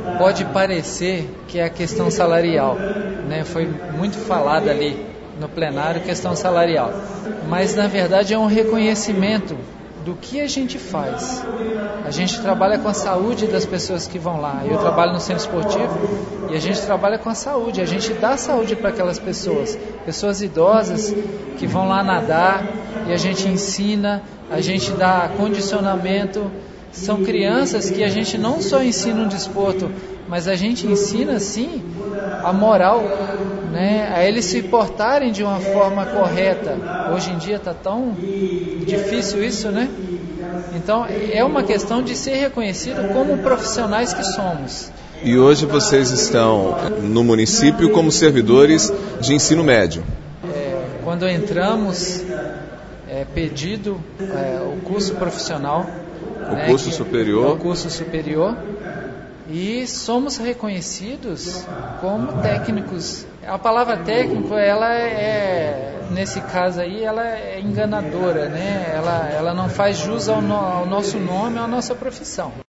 pode parecer que é a questão salarial, né? Foi muito falada ali no plenário questão salarial, mas na verdade é um reconhecimento do que a gente faz. A gente trabalha com a saúde das pessoas que vão lá. Eu trabalho no centro esportivo e a gente trabalha com a saúde. A gente dá saúde para aquelas pessoas idosas que vão lá nadar, e a gente ensina, a gente dá condicionamento. São crianças que a gente não só ensina um desporto, mas a gente ensina sim a moral, né? A eles se portarem de uma forma correta. Hoje em dia está tão difícil isso, né? Então é uma questão de ser reconhecido como profissionais que somos. E hoje vocês estão no município como servidores de ensino médio. Quando entramos, pedido o curso profissional, o curso superior. O curso superior. E somos reconhecidos como técnicos. A palavra técnico, ela nesse caso aí, ela é enganadora, né? Ela não faz jus ao nosso nome, à nossa profissão.